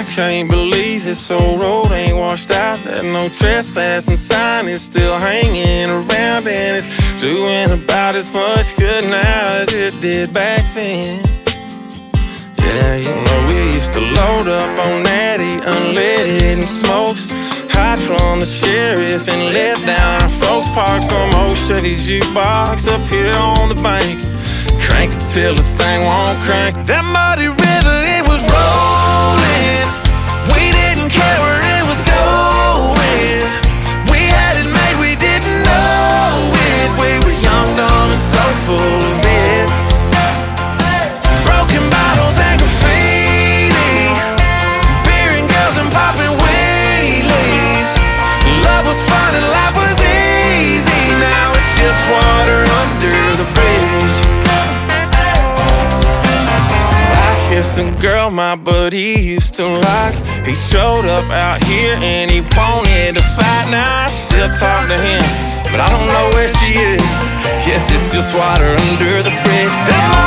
can't believe this old road ain't washed out, that no trespassing sign is still hanging around, and it's doing about as much good now as it did back then. Yeah, you know we used to load up on Natty, unleaded and smokes, hide from the sheriff and let down our folks. Park some old Chevy jukebox up here on the bank, crank it till the thing won't crank. That muddy river, it was rolling, we didn't care where it was going. We had it made, we didn't know it. We were young, dumb, and so full of it. Broken bottles and graffiti, beer and girls and popping wheelies. Love was fun and life was easy. Now it's just water under the bridge. I kissed a girl my buddy used to like. He showed up out here and he wanted to fight. Now I still talk to him, but I don't know where she is. Guess it's just water under the bridge.